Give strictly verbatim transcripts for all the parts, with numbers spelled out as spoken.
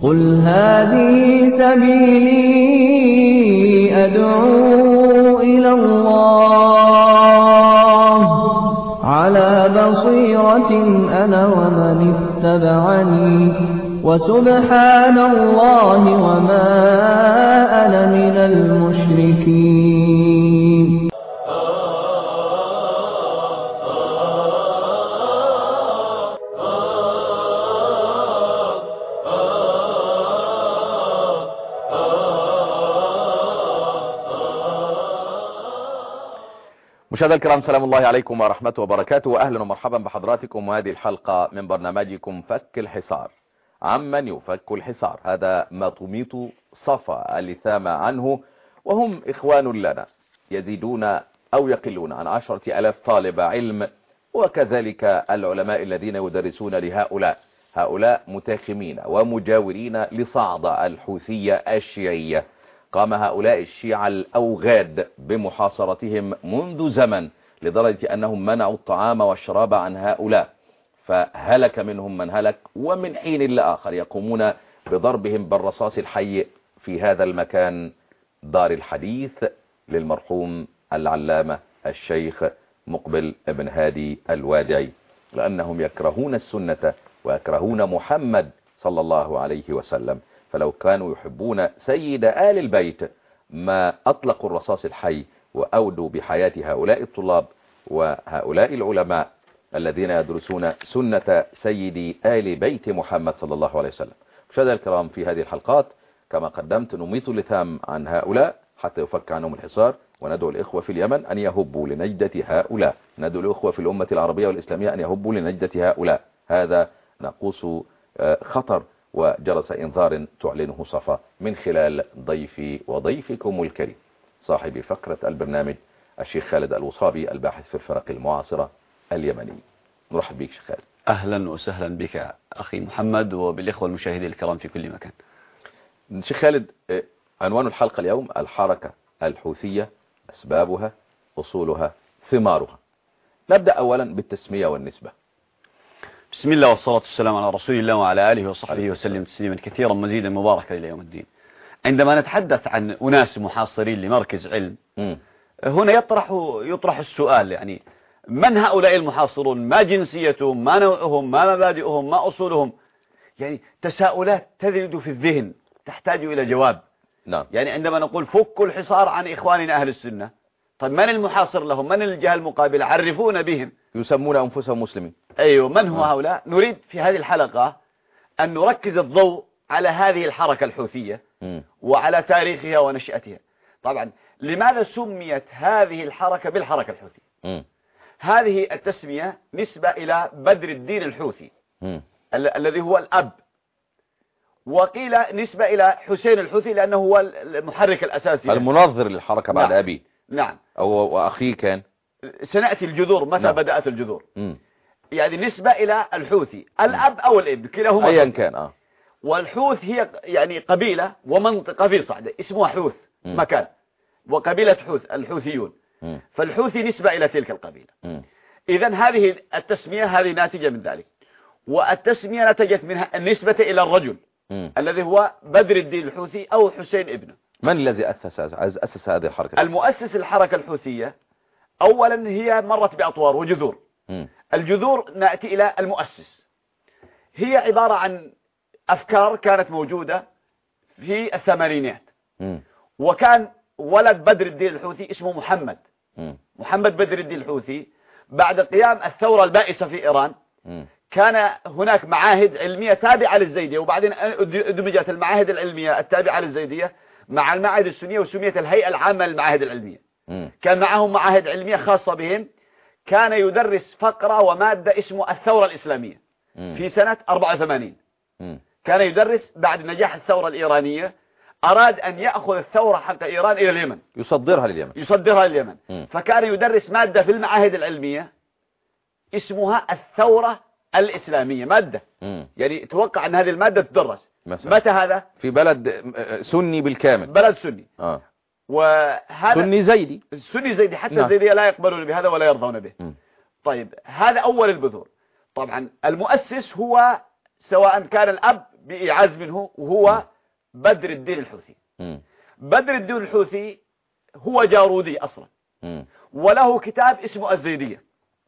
قل هذه سبيلي أدعو إلى الله على بصيرة أنا ومن اتبعني وسبحان الله وما أنا من المشركين. مشاهدينا الكرام، سلام الله عليكم ورحمته وبركاته، واهلا ومرحبا بحضراتكم وهذه الحلقة من برنامجكم فك الحصار. عمن يفك الحصار؟ هذا ما تميط صفا اللثام عنه، وهم اخوان لنا يزيدون او يقلون عن عشرة الاف طالب علم، وكذلك العلماء الذين يدرسون لهؤلاء هؤلاء متاخمين ومجاورين لصعدة الحوثية الشيعية. قام هؤلاء الشيعة الأوغاد بمحاصرتهم منذ زمن، لدرجة أنهم منعوا الطعام والشراب عن هؤلاء، فهلك منهم من هلك، ومن حين لآخر يقومون بضربهم بالرصاص الحي في هذا المكان، دار الحديث للمرحوم العلامة الشيخ مقبل ابن هادي الوادعي، لأنهم يكرهون السنة ويكرهون محمد صلى الله عليه وسلم. فلو كانوا يحبون سيد آل البيت ما أطلقوا الرصاص الحي وأودوا بحياة هؤلاء الطلاب وهؤلاء العلماء الذين يدرسون سنة سيد آل بيت محمد صلى الله عليه وسلم. مشاهدينا الكرام، في هذه الحلقات كما قدمت نميط اللثام عن هؤلاء حتى يفك عنهم الحصار، وندعو الإخوة في اليمن أن يهبوا لنجدة هؤلاء، ندعو الإخوة في الأمة العربية والإسلامية أن يهبوا لنجدة هؤلاء. هذا ناقوس خطر وجرس إنذار تعلنه صفا من خلال ضيفي وضيفكم الكريم صاحب فقرة البرنامج الشيخ خالد الوصابي، الباحث في الفرق المعاصرة اليمني. نرحب بك شيخ خالد. أهلا وسهلا بك أخي محمد وبالإخوة المشاهدين الكرام في كل مكان. شيخ خالد، عنوان الحلقة اليوم الحركة الحوثية، أسبابها، أصولها، ثمارها. نبدأ أولا بالتسمية والنسبة. بسم الله والصلاة والسلام على رسول الله وعلى آله وصحبه وسلم تسليما كثيرا مزيدا مباركا إلى يوم الدين. عندما نتحدث عن أناس محاصرين لمركز علم، م. هنا يطرح يطرح السؤال، يعني من هؤلاء المحاصرون؟ ما جنسيتهم؟ ما نوعهم؟ ما مبادئهم؟ ما أصولهم؟ يعني تساؤلات تذرد في الذهن تحتاج إلى جواب. نعم. يعني عندما نقول فكوا الحصار عن إخواننا أهل السنة، طيب من المحاصر لهم؟ من الجهة المقابلة؟ عرفونا بهم. يسمون أنفسهم مسلمين. أيوة، من هو هؤلاء؟ نريد في هذه الحلقة أن نركز الضوء على هذه الحركة الحوثية م. وعلى تاريخها ونشأتها. طبعا لماذا سميت هذه الحركة بالحركة الحوثية؟ م. هذه التسمية نسبة إلى بدر الدين الحوثي ال الذي هو الأب، وقيل نسبة إلى حسين الحوثي لأنه هو المحرك الأساسي المنظر للحركة بعد نعم. أبي. نعم. أو وأخيه كان. سنأتي الجذور متى نعم. بدأت الجذور. م. يعني نسبة إلى الحوثي، الأب أو الابن كلاهما أيا كان. آه. والحوث هي يعني قبيلة ومنطقة في صعدة اسمها حوث م. مكان، وقبيلة حوث الحوثيون م. فالحوثي نسبة إلى تلك القبيلة. إذن هذه التسمية هذه ناتجة من ذلك، والتسمية نتجت منها النسبة إلى الرجل م. الذي هو بدر الدين الحوثي أو حسين ابنه. من الذي أسس أسس هذه الحركة؟ المؤسس الحركة الحوثية أولا هي مرت بأطوار وجذور. م. الجذور نأتي إلى المؤسس، هي عبارة عن أفكار كانت موجودة في الثمانينات، م. وكان ولد بدر الدين الحوثي اسمه محمد م. محمد بدر الدين الحوثي بعد قيام الثورة البائسة في إيران م. كان هناك معاهد علمية تابعة للزيدية، وبعدين أدمجت المعاهد العلمية التابعة للزيدية مع المعاهد السنية وسميت الهيئة العامة للمعاهد العلمية. م. كان معهم معاهد علمية خاصة بهم، كان يدرس فقرة ومادة اسمه الثورة الإسلامية م. في سنة أربعة وثمانين. م. كان يدرس بعد نجاح الثورة الإيرانية، أراد أن يأخذ الثورة حق إيران إلى اليمن، يصدرها لليمن يصدرها لليمن م. فكان يدرس مادة في المعاهد العلمية اسمها الثورة الإسلامية، مادة م. يعني توقع أن هذه المادة تدرس مثلا. متى هذا؟ في بلد سني بالكامل، بلد سني آه. وهذا سني زيدي سني زيدي حتى نعم. الزيدية لا يقبلون بهذا ولا يرضون به. م. طيب هذا أول البذور. طبعا المؤسس هو سواء كان الأب بإيعاز منه، وهو بدر الدين الحوثي. مم. بدر الدين الحوثي هو جارودي أصلا، مم. وله كتاب اسمه الزيدية.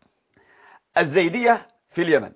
الزيدية في اليمن.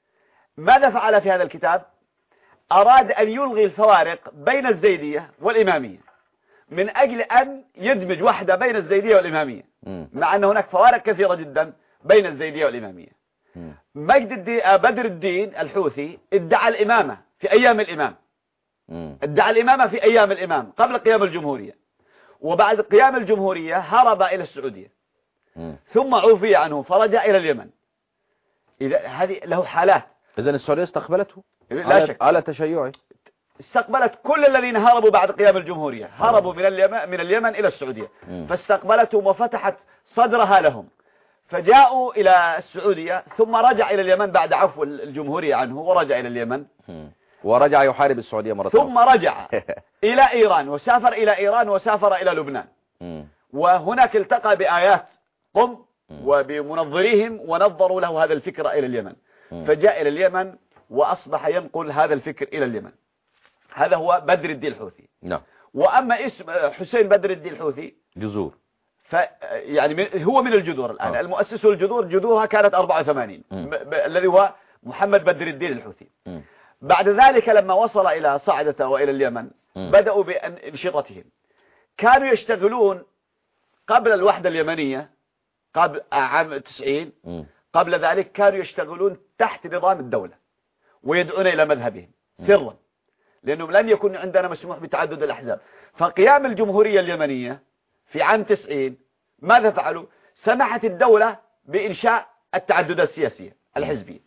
ماذا فعل في هذا الكتاب؟ أراد أن يلغي الفوارق بين الزيدية والإمامية من أجل أن يدمج وحدة بين الزيدية والإمامية، مم. مع أن هناك فوارق كثيرة جدا بين الزيدية والإمامية. مم. مجد الدين بدر الدين الحوثي ادعى الإمامة في أيام الإمام، مم. ادعى الإمامة في أيام الإمام قبل قيام الجمهورية، وبعد قيام الجمهورية هرب إلى السعودية، مم. ثم عفي عنه فرجع إلى اليمن. إذا هذه له حالات. إذن السعودية استقبلته لا على شك، على تشيعه. استقبلت كل الذين هربوا بعد قيام الجمهورية، هربوا من اليمن من اليمن إلى السعودية، مم. فاستقبلتهم وفتحت صدرها لهم، فجاءوا إلى السعودية، ثم رجع إلى اليمن بعد عفو الجمهورية عنه، ورجع إلى اليمن، مم. ورجع يحارب السعودية مرة ثم رجع إلى إيران، وسافر إلى إيران، وسافر إلى لبنان، مم. وهناك التقى بآيات قم مم. وبمنظريهم، ونظروا له هذا الفكر إلى اليمن، مم. فجاء إلى اليمن وأصبح ينقل هذا الفكر إلى اليمن. هذا هو بدر الدين الحوثي. نعم. وأما اسم حسين بدر الدين الحوثي جذور، ف يعني من هو من الجذور الآن. آه. المؤسس الجذور جذورها كانت أربعة وثمانين، مم. ب... ب... الذي هو محمد بدر الدين الحوثي. مم. بعد ذلك لما وصل إلى صعدة وإلى اليمن مم. بدأوا بأنشطتهم. كانوا يشتغلون قبل الوحدة اليمنية، قبل عام تسعين، مم. قبل ذلك كانوا يشتغلون تحت نظام الدولة، ويدعون إلى مذهبهم سرا، لأنهم لم يكن عندنا مسموح بتعدد الأحزاب. فقيام الجمهورية اليمنية في عام تسعين ماذا فعلوا؟ سمحت الدولة بإنشاء التعددات السياسية الحزبية،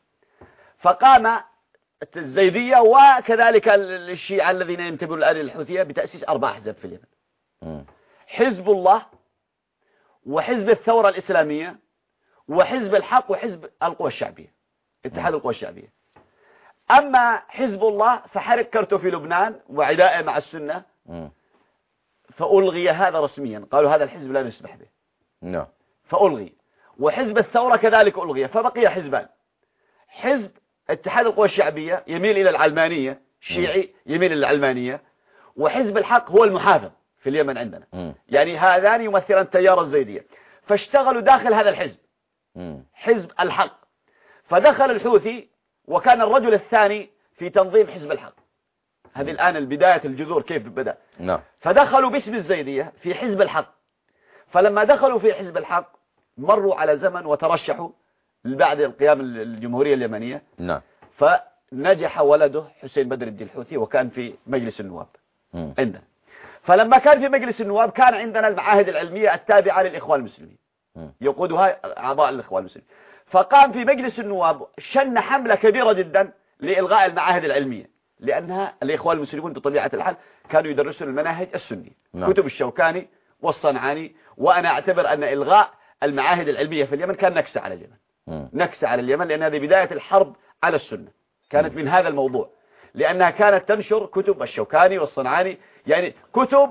فقام الزيدية وكذلك الشيعة الذين ينتمون الآن للحوثية بتأسيس أربع أحزاب في اليمن: مم. حزب الله، وحزب الثورة الإسلامية، وحزب الحق، وحزب القوى الشعبية، اتحاد القوى الشعبية. أما حزب الله فحركته في لبنان وعدائه مع السنة، مم. فألغي هذا رسميا، قالوا هذا الحزب لا نسمح به، نعم. فألغي. وحزب الثورة كذلك ألغي، فبقي حزبان: حزب اتحاد القوى الشعبية يميل إلى العلمانية، شيعي يميل إلى العلمانية، وحزب الحق هو المحافظ في اليمن عندنا. مم. يعني هذان يمثلان تيار الزيدية، فاشتغلوا داخل هذا الحزب، مم. حزب الحق. فدخل الحوثي وكان الرجل الثاني في تنظيم حزب الحق. هذه الآن البداية، الجذور كيف بدأ. نعم. فدخلوا باسم الزيدية في حزب الحق. فلما دخلوا في حزب الحق مروا على زمن وترشحوا بعد القيام الجمهورية اليمنية. نعم. فنجح ولده حسين بدر الدين الحوثي، وكان في مجلس النواب مم. عندنا. فلما كان في مجلس النواب كان عندنا المعاهد العلمية التابعة للإخوان المسلمين، مم. يقودها أعضاء الإخوان المسلمين. فقام في مجلس النواب شن حملة كبيرة جدا لإلغاء المعاهد العلمية، لأنها الإخوان المسلمون بطبيعة الحال كانوا يدرسون المناهج السنية، نعم. كتب الشوكاني والصنعاني. وأنا أعتبر أن إلغاء المعاهد العلمية في اليمن كان نكسة على اليمن، مم. نكسة على اليمن، لأن هذه بداية الحرب على السنة كانت من هذا الموضوع، لأنها كانت تنشر كتب الشوكاني والصنعاني، يعني كتب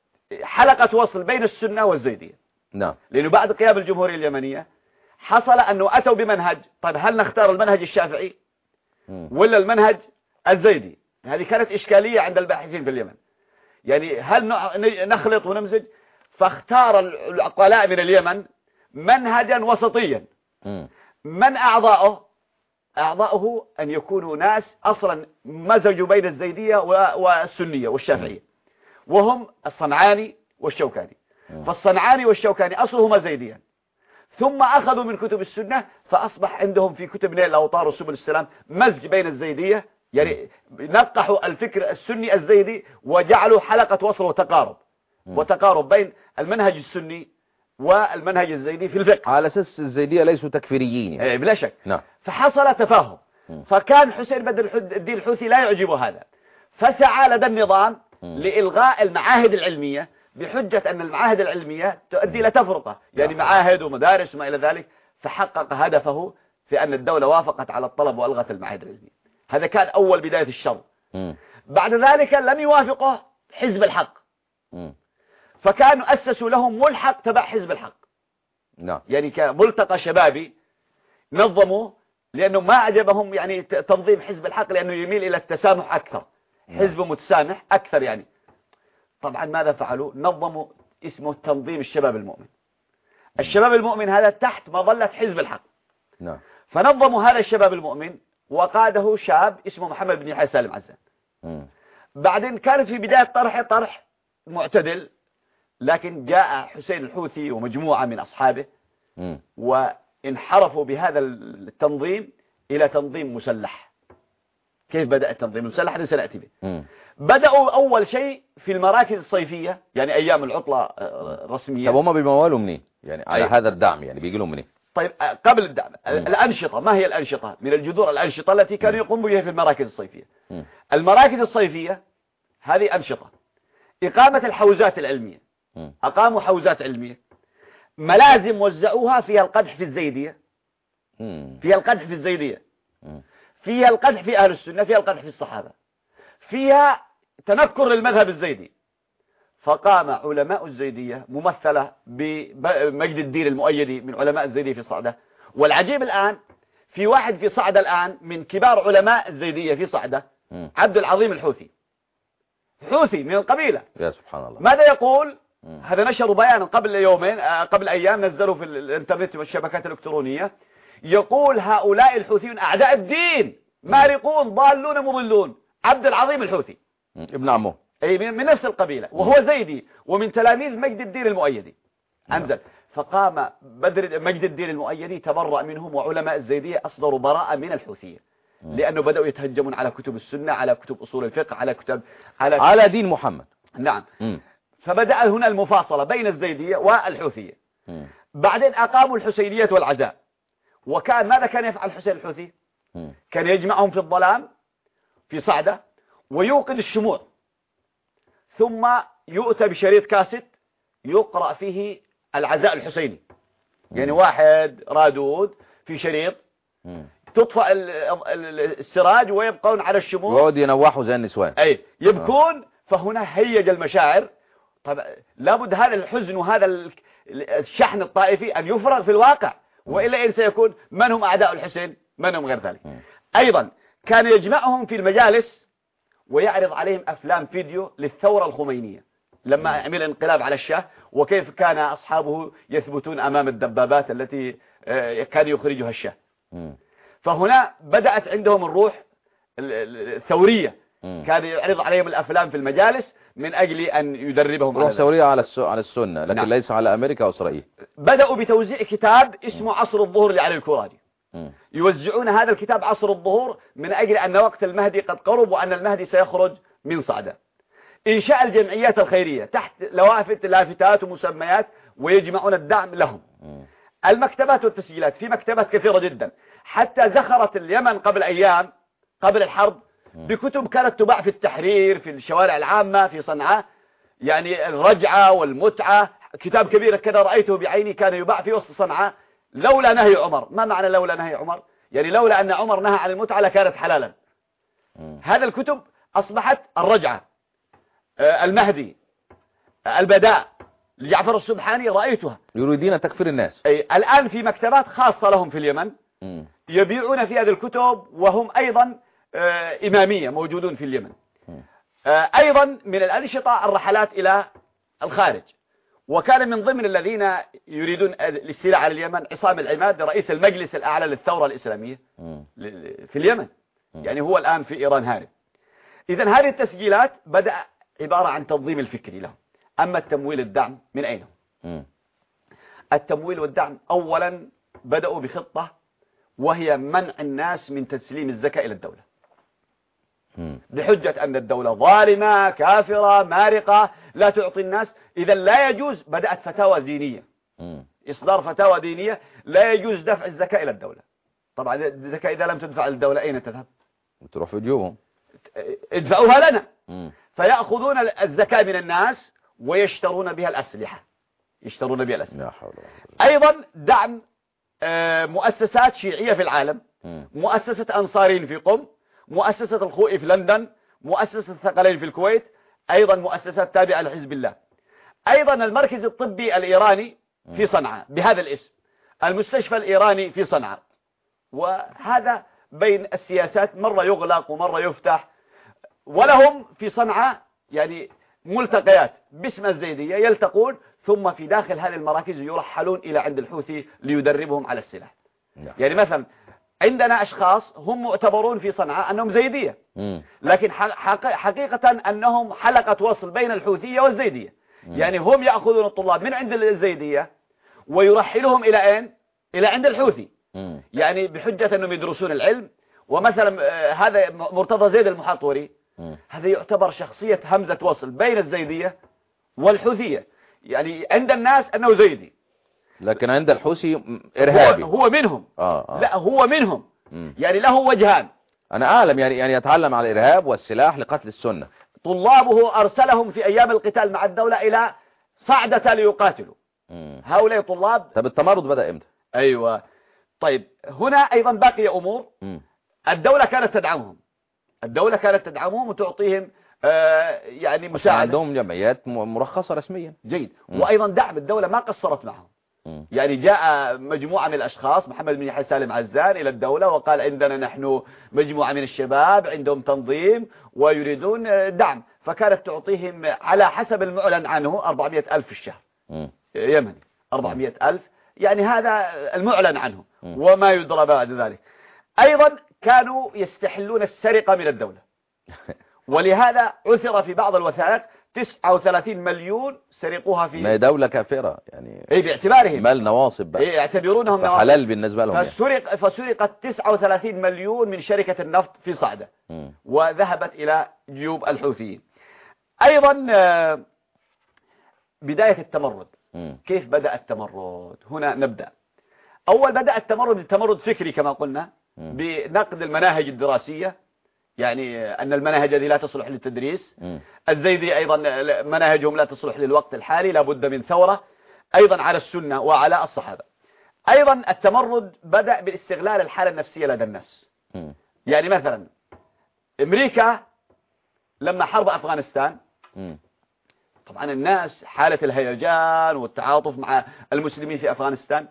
حلقة وصل بين السنة والزيدية. نعم. لأنه بعد قيام الجمهورية اليمنية حصل أنه أتوا بمنهج، طيب هل نختار المنهج الشافعي مم. ولا المنهج الزيدي؟ هذه كانت إشكالية عند الباحثين في اليمن، يعني هل نخلط ونمزج؟ فاختار العقلاء من اليمن منهجا وسطيا. مم. من أعضاؤه؟ أعضاؤه أن يكونوا ناس أصلا مزجوا بين الزيدية والسنية والشافعية، وهم الصنعاني والشوكاني. فالصنعاني والشوكاني أصلهما زيديا، ثم أخذوا من كتب السنة، فأصبح عندهم في كتب نيل الأوطار وسبل السلام مزج بين الزيدية، يعني نقحوا الفكر السني الزيدي وجعلوا حلقة وصل وتقارب وتقارب بين المنهج السني والمنهج الزيدي في الفقه، على أساس الزيدية ليسوا تكفيريين يعني. بلا شك. نعم. فحصل تفاهم. فكان حسين بدر الدين الحوثي لا يعجبه هذا، فسعى لدى النظام لإلغاء المعاهد العلمية بحجة أن المعاهد العلمية تؤدي إلى تفرقة، يعني معاهد ومدارس وما إلى ذلك. فحقق هدفه في أن الدولة وافقت على الطلب وألغت المعاهد العلمية. هذا كان أول بداية الشر. مم. بعد ذلك لم يوافقه حزب الحق، مم. فكانوا أسسوا لهم ملحق تبع حزب الحق. نعم. يعني كان ملتقى شبابي نظموا لأنه ما عجبهم يعني تنظيم حزب الحق لأنه يميل إلى التسامح أكثر، حزب متسامح أكثر يعني. طبعا ماذا فعلوا؟ نظموا اسمه تنظيم الشباب المؤمن. الشباب المؤمن هذا تحت مظلة حزب الحق. نعم. فنظموا هذا الشباب المؤمن وقاده شاب اسمه محمد بن يحيى سالم عزان. بعدين كان في بداية طرح طرح معتدل، لكن جاء حسين الحوثي ومجموعة من أصحابه م. وانحرفوا بهذا التنظيم إلى تنظيم مسلح. كيف بدأ التنظيم المسلح؟ هذا سنأتي به. م. بدأوا أول شيء في المراكز الصيفية، يعني أيام العطلة الرسمية. طب هم بيمولوا منين؟ يعني على هذا الدعم يعني بيجي لهم منين؟ طيب قبل الدعم م. الأنشطة، ما هي الأنشطة؟ من الجذور الأنشطة التي كانوا يقوموا بها في المراكز الصيفية. م. المراكز الصيفية هذه أنشطة: إقامة الحوزات العلمية، م. أقاموا حوزات علمية، ملازم وزعوها فيها القدح في الزيدية، م. فيها القدح في الزيدية، م. فيها القدح في أهل السنة، فيها القدح في الصحابة، فيها تنكر للمذهب الزيدي. فقام علماء الزيدية ممثلة بمجد الدين المؤيدي من علماء الزيدية في صعدة. والعجيب الآن في واحد في صعدة الآن من كبار علماء الزيدية في صعدة، م. عبد العظيم الحوثي، حوثي من القبيلة. يا سبحان الله. ماذا يقول؟ م. هذا نشروا بيانا قبل يومين، قبل أيام نزلوا في الانترنت والشبكات الإلكترونية، يقول هؤلاء الحوثيون أعداء الدين، مارقون ضالون مضلون. عبد العظيم الحوثي م. ابن عمه، أي من نفس القبيلة، وهو زيدي ومن تلاميذ مجد الدين المؤيدي. أنزل فقام بدر مجد الدين المؤيدي تبرأ منهم، وعلماء الزيدية أصدروا براءة من الحوثية، لأنه بدأوا يتهجمون على كتب السنة، على كتب أصول الفقه، على كتب على, على دين محمد. نعم. م. فبدأ هنا المفاصلة بين الزيدية والحوثية. م. بعدين أقاموا الحسينية والعزاء. وكان ماذا كان يفعل الحسين الحوثي؟ م. كان يجمعهم في الظلام في صعدة ويوقد الشموع، ثم يؤتى بشريط كاسيت يقرأ فيه العزاء الحسيني. م. يعني واحد رادود في شريط، م. تطفأ السراج ويبقون على الشموع ويقعد ينوحوا زي النسوان، أي يبكون. آه. فهنا هيج المشاعر. طب لابد هذا الحزن وهذا الشحن الطائفي أن يفرغ في الواقع، وإلا إن سيكون من هم أعداء الحسين، من هم غير ذلك. أيضا كان يجمعهم في المجالس ويعرض عليهم أفلام فيديو للثورة الخمينية لما عمل انقلاب على الشاه، وكيف كان أصحابه يثبتون أمام الدبابات التي كان يخرجها الشاه. فهنا بدأت عندهم الروح الثورية. كان يعرض عليهم الأفلام في المجالس من أجل أن يدربهم. روح ثورية على على السنة، لكن نعم. ليس على أمريكا وإسرائيل. بدأوا بتوزيع كتاب اسمه عصر الظهور لعلي الكرادي. يوزعون هذا الكتاب عصر الظهور من أجل أن وقت المهدي قد قرب، وأن المهدي سيخرج من صعدة. إنشاء الجمعيات الخيرية تحت لوافت لافتات ومسميات، ويجمعون الدعم لهم. المكتبات والتسجيلات، في مكتبات كثيرة جدا، حتى زخرت اليمن قبل أيام قبل الحرب بكتب كانت تباع في التحرير، في الشوارع العامة في صنعاء، يعني الرجعة والمتعة، كتاب كبير كذا رأيته بعيني كان يباع في وسط صنعاء لولا نهي عمر. ما معنى لولا نهي عمر؟ يعني لولا أن عمر نهى عن المتعة لكانت حلالا. هذا الكتب أصبحت الرجعة، المهدي، البداء لجعفر السبحاني رأيتها. يريدين تكفير الناس. أي الآن في مكتبات خاصة لهم في اليمن يبيعون في هذه الكتب، وهم أيضا إمامية موجودون في اليمن. أيضا من الأنشطة الرحلات إلى الخارج، وكان من ضمن الذين يريدون الاستيلاء على اليمن عصام العماد رئيس المجلس الأعلى للثورة الإسلامية في اليمن، يعني هو الآن في إيران هارب. إذن هذه التسجيلات بدأ عبارة عن تنظيم الفكري له. أما التمويل الدعم من أين؟ التمويل والدعم أولا بدأوا بخطة، وهي منع الناس من تسليم الزكاة إلى الدولة بحجة أن الدولة ظالمة كافرة مارقة لا تعطي الناس. إذا لا يجوز، بدأت فتاوى دينية، إصدار فتاوى دينية لا يجوز دفع الزكاة إلى الدولة. طبعا الزكاة إذا لم تدفع للدولة أين تذهب؟ تروح في جيوبهم. ادفعوها لنا. م. فيأخذون الزكاة من الناس ويشترون بها الأسلحة، يشترون بها الأسلحة. أيضا دعم مؤسسات شيعية في العالم، م. مؤسسة أنصارين في قم، مؤسسة الخوئي في لندن، مؤسسة الثقلين في الكويت، أيضا مؤسسات تابعة لحزب الله. أيضا المركز الطبي الإيراني في صنعاء بهذا الاسم، المستشفى الإيراني في صنعاء، وهذا بين السياسات مرة يغلق ومرة يفتح. ولهم في صنعاء يعني ملتقيات باسم الزيدية يلتقون، ثم في داخل هذه المراكز يرحلون إلى عند الحوثي ليدربهم على السلاح. يعني مثلا عندنا أشخاص هم معتبرون في صنعاء أنهم زيدية، لكن حقيقة أنهم حلقة وصل بين الحوثية والزيدية. يعني هم يأخذون الطلاب من عند الزيدية ويرحلهم إلى أين؟ إلى عند الحوثي، يعني بحجة أنهم يدرسون العلم. ومثلا هذا مرتضى زيد المحاطوري، هذا يعتبر شخصية همزة وصل بين الزيدية والحوثية، يعني عند الناس أنه زيدي، لكن عند الحوثي إرهابي. هو, هو منهم. آه آه. لا هو منهم. مم. يعني له وجهان. أنا أعلم يعني يعني يتعلم على الإرهاب والسلاح لقتل السنة. طلابه أرسلهم في أيام القتال مع الدولة إلى صعدة ليقاتلوا. مم. هؤلاء طلاب. طب التمرد بدأ إمتى؟ أيوة. طيب هنا أيضا باقي أمور. مم. الدولة كانت تدعمهم، الدولة كانت تدعمهم وتعطيهم آه يعني مساعدة. عندهم جمعيات مرخصة رسميا. جيد. مم. وأيضا دعم الدولة ما قصرت معهم. مم. يعني جاء مجموعة من الأشخاص، محمد بن يحيى سالم عزان، إلى الدولة وقال عندنا نحن مجموعة من الشباب عندهم تنظيم ويريدون دعم، فكانت تعطيهم على حسب المعلن عنه أربعمائة ألف في الشهر. مم. يمني أربعمائة ألف، يعني هذا المعلن عنه. مم. وما يدرى بعد ذلك. أيضا كانوا يستحلون السرقة من الدولة، ولهذا عثر في بعض الوثائق تسعة وثلاثين مليون سرقوها في ما دولة كافرة يعني. اي باعتبارهم مال نواصب بقى. اي يعتبرونهم نواصب حلال بالنسبة لهم. فسرق يعني. فسرقت تسعة وثلاثين مليون من شركة النفط في صعدة، م. وذهبت إلى جيوب الحوثيين. أيضا بداية التمرد. م. كيف بدأ التمرد؟ هنا نبدأ. أول بدأ التمرد بالتمرد فكري كما قلنا، م. بنقد المناهج الدراسية، يعني أن المناهج هذه لا تصلح للتدريس. م. الزيدي أيضا مناهجهم لا تصلح للوقت الحالي، لابد من ثورة أيضا على السنة وعلى الصحابة. أيضا التمرد بدأ باستغلال الحالة النفسية لدى الناس. م. يعني مثلا أمريكا لما حرب أفغانستان، م. طبعا الناس حالة الهيجان والتعاطف مع المسلمين في أفغانستان،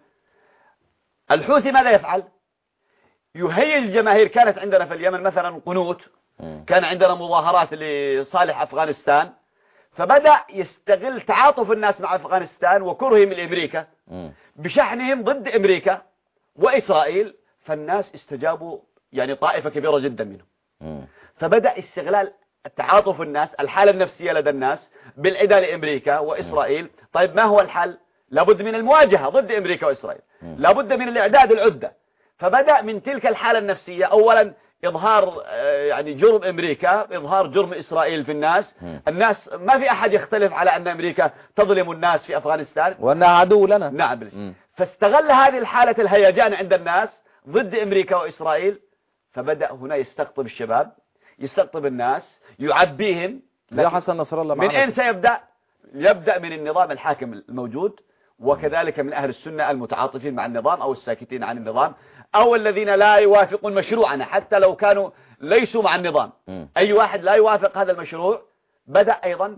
الحوثي ماذا يفعل؟ يهيج الجماهير. كانت عندنا في اليمن مثلا قنوت، كان عندنا مظاهرات لصالح أفغانستان، فبدأ يستغل تعاطف الناس مع أفغانستان وكرههم لأمريكا بشحنهم ضد أمريكا وإسرائيل، فالناس استجابوا، يعني طائفة كبيرة جدا منهم. فبدأ استغلال تعاطف الناس، الحالة النفسية لدى الناس بالعداء لأمريكا وإسرائيل. طيب ما هو الحل؟ لابد من المواجهة ضد أمريكا وإسرائيل، لابد من الإعداد العدة. فبدأ من تلك الحالة النفسية أولا إظهار يعني جرم أمريكا، إظهار جرم إسرائيل في الناس. الناس ما في أحد يختلف على أن أمريكا تظلم الناس في أفغانستان وأنها عدو لنا. نعم. فاستغل هذه الحالة الهيجان عند الناس ضد أمريكا وإسرائيل، فبدأ هنا يستقطب الشباب، يستقطب الناس، يعبيهم. يا حسن نصر الله من أين سيبدأ؟ يبدأ من النظام الحاكم الموجود، وكذلك من أهل السنة المتعاطفين مع النظام أو الساكتين عن النظام أو الذين لا يوافقون مشروعنا حتى لو كانوا ليسوا مع النظام. م. أي واحد لا يوافق هذا المشروع. بدأ أيضا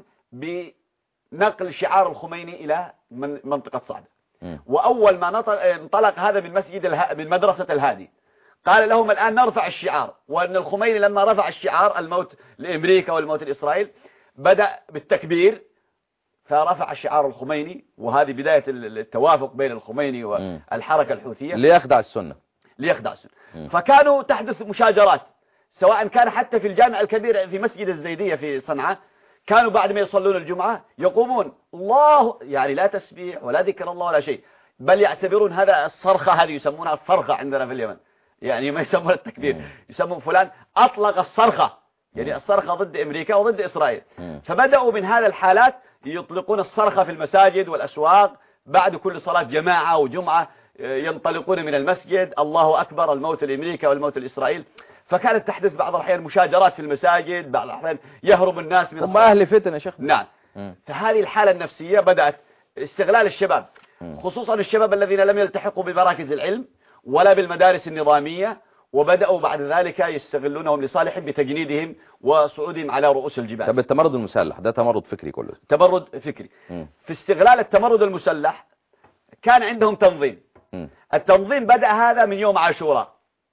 بنقل شعار الخميني إلى منطقة صعدة. م. وأول ما انطلق هذا من مسجد اله... من مدرسة الهادي، قال لهم الآن نرفع الشعار، وأن الخميني لما رفع الشعار الموت لأمريكا والموت لإسرائيل بدأ بالتكبير، فرفع شعار الخميني، وهذه بداية التوافق بين الخميني والحركة الحوثية ليخدع السنة. ليخدع السنة. م. فكانوا تحدث مشاجرات، سواء كان حتى في الجامع الكبير في مسجد الزيدية في صنعاء، كانوا بعد ما يصلون الجمعة يقومون الله، يعني لا تسبيح ولا ذكر الله ولا شيء، بل يعتبرون هذا الصرخة، هذه يسمونها الصرخة عندنا في اليمن، يعني ما يسمون التكبير، م. يسمون فلان أطلق الصرخة، يعني الصرخة ضد أمريكا وضد إسرائيل. م. فبدأوا من هذا الحالات يطلقون الصرخة في المساجد والأسواق بعد كل صلاة جماعة وجمعة، ينطلقون من المسجد الله أكبر، الموت لأمريكا والموت لإسرائيل. فكانت تحدث بعض الأحيان مشاجرات في المساجد، بعض الأحيان يهرب الناس من هم أهل فتن يا شيخ. نعم. فهذه الحالة النفسية بدأت استغلال الشباب، خصوصا الشباب الذين لم يلتحقوا بمراكز العلم ولا بالمدارس النظامية، وبدأوا بعد ذلك يستغلونهم لصالحهم بتجنيدهم وصعودهم على رؤوس الجبال. طب التمرد المسلح ده تمرد فكري كله؟ تمرد فكري. م. في استغلال التمرد المسلح كان عندهم تنظيم. م. التنظيم بدأ هذا من يوم عاشوراء.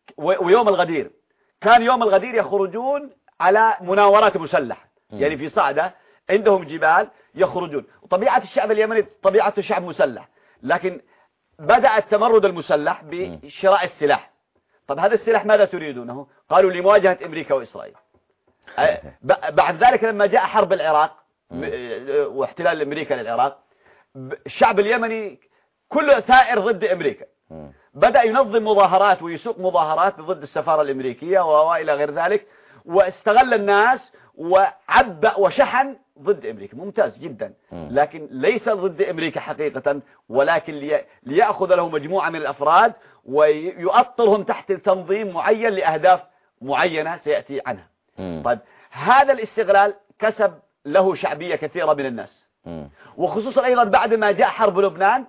ويوم الغدير، كان يوم الغدير يخرجون على مناورات مسلحة، يعني في صعدة عندهم جبال يخرجون. وطبيعة الشعب اليمني طبيعته شعب مسلح، لكن بدأ التمرد المسلح بشراء السلاح. طب هذا السلاح ماذا تريدونه؟ قالوا لمواجهة أمريكا وإسرائيل. بعد ذلك لما جاء حرب العراق واحتلال أمريكا للعراق، الشعب اليمني كله ثائر ضد أمريكا، بدأ ينظم مظاهرات ويسوق مظاهرات ضد السفارة الأمريكية وإلى غير ذلك، واستغل الناس وعبأ وشحن ضد أمريكا. ممتاز جدا، لكن ليس ضد أمريكا حقيقة، ولكن ليأخذ له مجموعة من الأفراد ويؤطرهم تحت تنظيم معين لأهداف معينة سيأتي عنها. طيب هذا الاستغلال كسب له شعبية كثيرة من الناس، وخصوصا أيضا بعد ما جاء حرب لبنان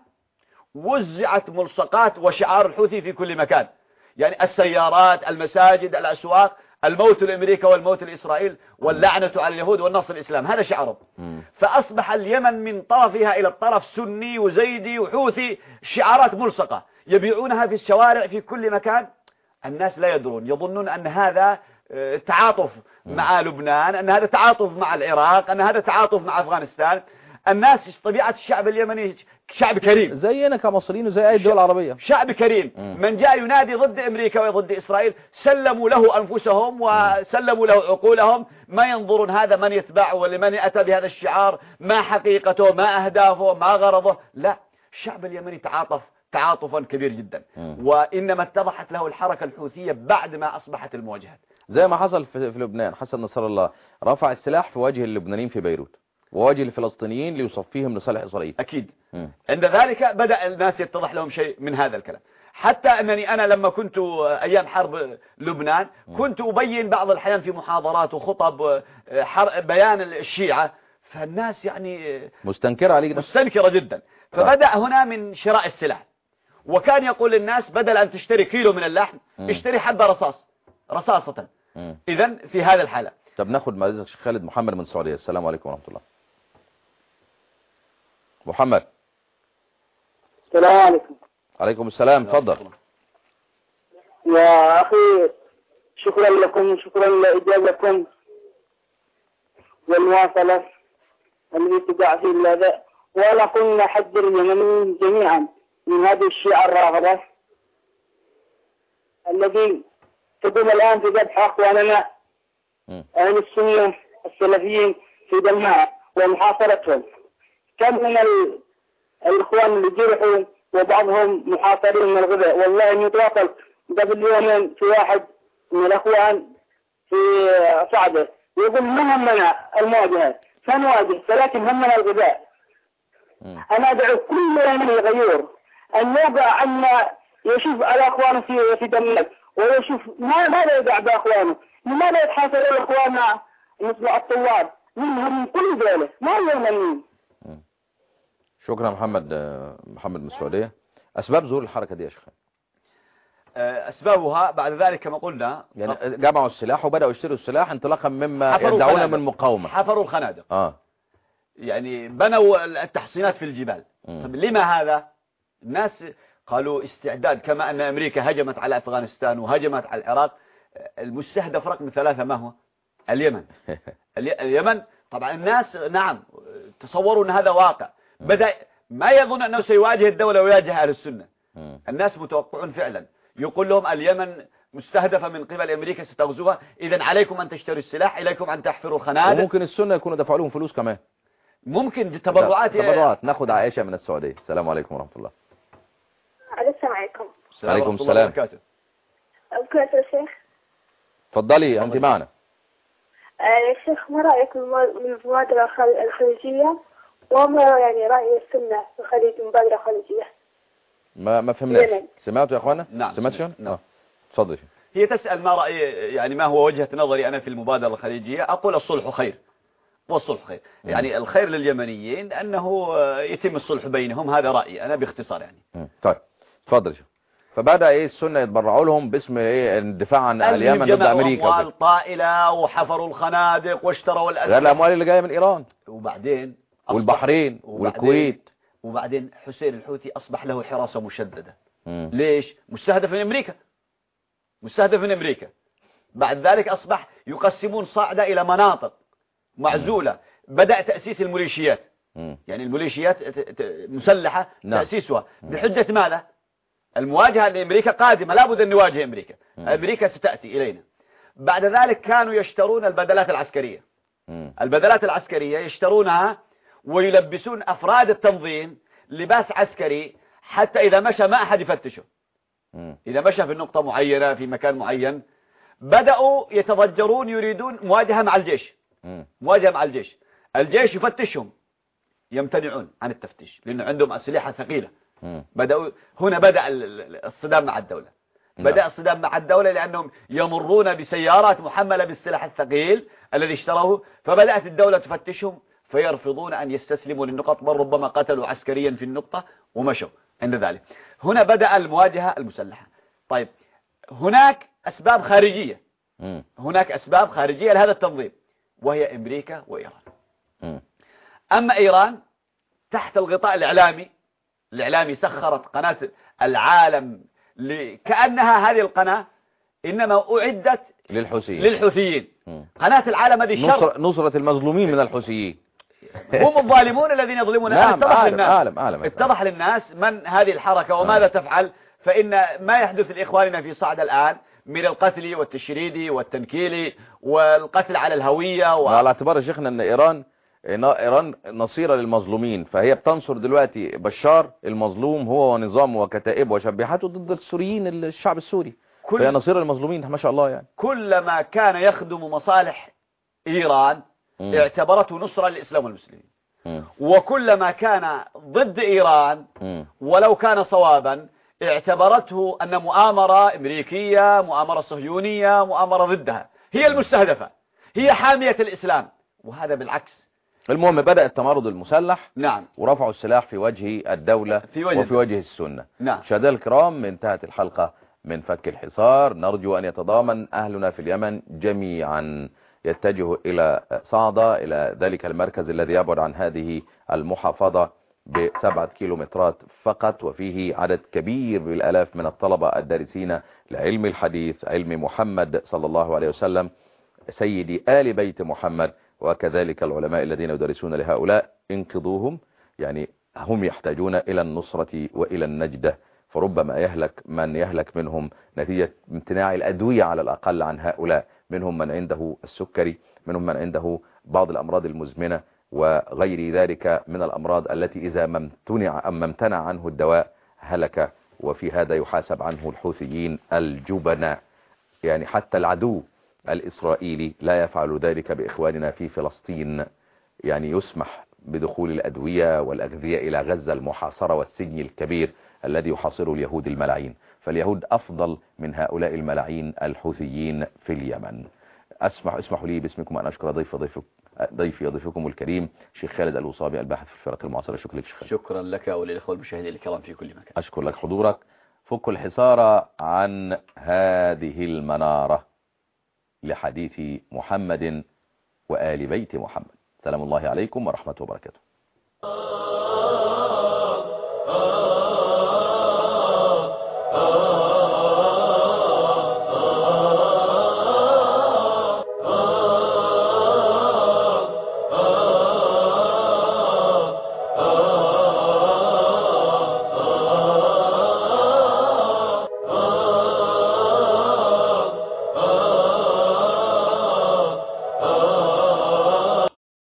وزعت ملصقات وشعار الحوثي في كل مكان، يعني السيارات، المساجد، الأسواق، الموت لأمريكا والموت لإسرائيل واللعنة على اليهود والنصر الإسلام، هذا شعارهم. فأصبح اليمن من طرفها إلى الطرف سني وزيدي وحوثي، شعارات ملصقة يبيعونها في الشوارع في كل مكان. الناس لا يدرون، يظنون أن هذا تعاطف مع لبنان، أن هذا تعاطف مع العراق، أن هذا تعاطف مع أفغانستان. الناس طبيعة الشعب اليمني شعب كريم زينا كمصريين وزي أي الدول العربية، شعب كريم. من جاء ينادي ضد أمريكا وضد إسرائيل سلموا له أنفسهم وسلموا له عقولهم، ما ينظرون هذا من يتبع ولمن أتى بهذا الشعار، ما حقيقته، ما أهدافه، ما غرضه. لا، الشعب اليمني تعاطف تعاطفا كبير جدا، وإنما اتضحت له الحركة الحوثية بعد ما أصبحت المواجهات. زي ما حصل في لبنان، حسن نصر الله رفع السلاح في وجه اللبنانيين في بيروت ووجه الفلسطينيين ليصفيهم لصالح إسرائيل. أكيد. م. عند ذلك بدأ الناس يتضح لهم شيء من هذا الكلام، حتى أنني أنا لما كنت أيام حرب لبنان كنت أبين بعض الأحيان في محاضرات وخطب بيان الشيعة، فالناس يعني مستنكرة عليك، مستنكرة جدا. فبدأ هنا من شراء السلاح، وكان يقول للناس بدل أن تشتري كيلو من اللحم اشتري حبة رصاص رصاصة. إذن في هذا الحالة. طب ناخد مع الشيخ خالد محمد من السعودية. السلام عليكم ورحمة الله. محمد. السلام عليكم. عليكم السلام، تفضل. يا أخي شكرا لكم، شكرا لإجابتكم والمواصلة الاتباع في هذا، ولا كنا نحذر اليمنيين جميعا من هذه الشيعة الراغبة الذين تقوم الآن في ذبح أخواننا أهل السنة السلفيين في دماء ومحاصرتهم. كم من الإخوان اللي جرحوا وبعضهم محاصرين من الغذاء. والله إني تواصل قبل يومين في واحد من الأخوان في صعدة يقول ما همنا المواجهة فنواجه، ولكن همنا الغذاء. أنا أدعو كل من الغيور أن يوقع عنا، يشوف على أخوانه في في دمك ويشوف ما ماذا يقع بأخوانه، لماذا يتحاصرون أخواننا مثل الطواب منهم كل ذلك ما يؤمنون. شكرا محمد. محمد من السعودية. أسباب ظهور الحركة دي يا شيخ؟ أسبابها بعد ذلك كما قلنا يعني جمعوا السلاح وبدأوا يشتروا السلاح انطلاقا مما يدعون من مقاومة. حفروا الخنادق، آه. يعني بنوا التحصينات في الجبال. طب لما هذا؟ الناس قالوا استعداد، كما أن أمريكا هجمت على أفغانستان وهجمت على العراق، المستهدف رقم ثلاثة ما هو؟ اليمن. اليمن طبعا الناس نعم تصوروا أن هذا واقع، بدأ ما يظن أنه سيواجه الدولة ويواجه أهل السنة. الناس متوقعون فعلا، يقول لهم اليمن مستهدفة من قبل أمريكا ستغزوها، إذن عليكم أن تشتروا السلاح، إليكم أن تحفروا الخنادق. وممكن السنة يكونوا دفعوا لهم فلوس كمان، ممكن تبرعات. تبرعات. ناخد عائشة من السعودية. السلام عليكم ورحمة الله. السلام عليكم. عليكم السلام. كيف يا شيخ؟ تفضلي أنت معنا. يا شيخ ما رأيك من المبادرة الخليجية، وما يعني رأي السنة في الخليج مبادرة خليجية؟ ما ما فهمناش. سمعتوا يا اخوانا؟ نعم. سمعتوا؟ نعم. تفضل. هي تسأل ما رأي، يعني ما هو وجهة نظري أنا في المبادرة الخليجية. أقول الصلح خير، والصلح خير. م. يعني الخير لليمنيين أنه يتم الصلح بينهم، هذا رأيي أنا باختصار يعني. م. طيب تفضل. فبدأ ايه السنة يتبرعوا لهم باسم ايه الدفاع عن اليمن ضد امريكا، اموال طائلة وحفروا الخنادق واشتروا الاسلحة، غير الاموال اللي جايه من ايران وبعدين والبحرين والكويت. وبعدين حسين الحوثي اصبح له حراسة مشددة. م. ليش؟ مستهدف من امريكا. مستهدف من أمريكا. بعد ذلك أصبح يقسمون صعدة إلى مناطق معزولة. بدأ تأسيس الميليشيات، يعني الميليشيات مسلحة تأسيسها بحجة ماذا؟ المواجهة لأمريكا قادمة، لابد أن نواجه أمريكا. أمريكا ستأتي إلينا. بعد ذلك كانوا يشترون البدلات العسكرية. البدلات العسكرية يشترونها ويلبسون أفراد التنظيم لباس عسكري، حتى إذا مشى ما أحد يفتشه. إذا مشى في نقطة معينة في مكان معين بدأوا يتضجرون، يريدون مواجهة مع الجيش. مواجهة مع الجيش. الجيش يفتشهم، يمتنعون عن التفتيش لأنه عندهم أسلحة ثقيلة. بدأوا هنا بدأ الصدام مع الدولة. بدأ الصدام مع الدولة لأنهم يمرون بسيارات محملة بالسلاح الثقيل الذي اشتروه، فبدأت الدولة تفتشهم فيرفضون أن يستسلموا للنقط، بل ربما قتلوا عسكريا في النقطة ومشوا عند ذلك. هنا بدأ المواجهة المسلحة. طيب هناك أسباب خارجية. هناك أسباب خارجية لهذا التنظيم، وهي أمريكا وإيران. أما إيران تحت الغطاء الإعلامي، الإعلامي سخرت قناة العالم كأنها هذه القناة إنما أعدت للحوثيين. للحوثيين. قناة العالم هذه الشر، نصرة المظلومين من الحوثيين. هم الظالمون الذين يظلمون. نعم. اتضح أعلم للناس أعلم أعلم اتضح للناس من هذه الحركة وماذا آه. تفعل. فإن ما يحدث لإخواننا في صعد الآن من القتل والتشريد والتنكيل والقتل على الهوية و... وعلى اعتبار يا شيخنا أن إيران إيران نصيرة للمظلومين، فهي بتنصر دلوقتي بشار المظلوم هو ونظامه وكتائبه وشبيحاته ضد السوريين، الشعب السوري. كل... فهي نصيرة للمظلومين ما شاء الله. يعني كلما كان يخدم مصالح إيران م. اعتبرته نصرة للإسلام والمسلمين. م. وكلما كان ضد إيران م. ولو كان صوابا اعتبرته أن مؤامرة أمريكية، مؤامرة صهيونية، مؤامرة ضدها، هي المستهدفة، هي حامية الإسلام. وهذا بالعكس. المهم بدأ التمرد المسلح. نعم. ورفعوا السلاح في وجه الدولة في وجه وفي وجه السنة. نعم. مشاهدينا الكرام، انتهت الحلقة من فك الحصار. نرجو أن يتضامن أهلنا في اليمن جميعا يتجهوا إلى صعدة، إلى ذلك المركز الذي يبعد عن هذه المحافظة بسبعة كيلومترات فقط، وفيه عدد كبير بالآلاف من الطلبة الدارسين لعلم الحديث، علم محمد صلى الله عليه وسلم سيدي آل بيت محمد، وكذلك العلماء الذين يدرسون لهؤلاء. انقذوهم، يعني هم يحتاجون إلى النصرة وإلى النجدة، فربما يهلك من يهلك منهم نتيجة امتناع الأدوية على الأقل عن هؤلاء. منهم من عنده السكري، منهم من عنده بعض الأمراض المزمنة وغير ذلك من الأمراض التي إذا ما امتنع أم امتنع عنه الدواء هلك، وفي هذا يحاسب عنه الحوثيين الجبناء. يعني حتى العدو الإسرائيلي لا يفعل ذلك بإخواننا في فلسطين. يعني يسمح بدخول الأدوية والأغذية إلى غزة المحاصرة والسجن الكبير الذي يحاصره اليهود الملاعين. فاليهود أفضل من هؤلاء الملاعين الحوثيين في اليمن. أسمح اسمحوا لي باسمكم أن أشكر ضيف ضيفك ضيفي وضيفكم الكريم شيخ خالد الوصابي الباحث في الفرق المعاصرة. شكرا لك شيخ. شكرا لك وللإخوة المشاهدين الكرام في كل مكان. أشكر لك حضورك. فك الحصار عن هذه المنارة لحديث محمد وآل بيت محمد. سلام الله عليكم ورحمة وبركاته.